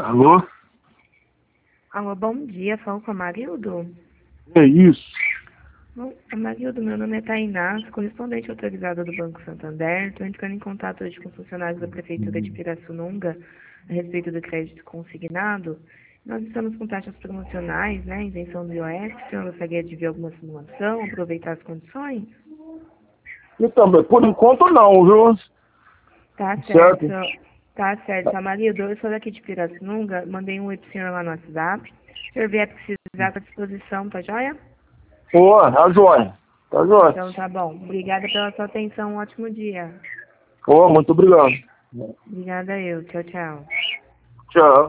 Alô? Alô, bom dia. Falo com a Marildo. É isso. Bom, Marildo, meu nome é Tainá, sou correspondente autorizada do Banco Santander. Estou entrando em contato hoje com funcionários da Prefeitura de Pirassununga a respeito do crédito consignado. Nós estamos com taxas promocionais, né? Isenção do IOF. O senhor gostaria de ver alguma simulação, aproveitar as condições? Então, por enquanto não, viu? Tá Certo? certo. Tá certo. Marildo, eu sou daqui de Pirassununga, mandei um oi pro senhor lá no WhatsApp. Se o senhor vier precisar, estou à disposição, tá joia? Pô, tá jóia. Tá jóia. Então tá bom. Obrigada pela sua atenção. Um ótimo dia. Pô, muito obrigado. Obrigada eu. Tchau, tchau. Tchau.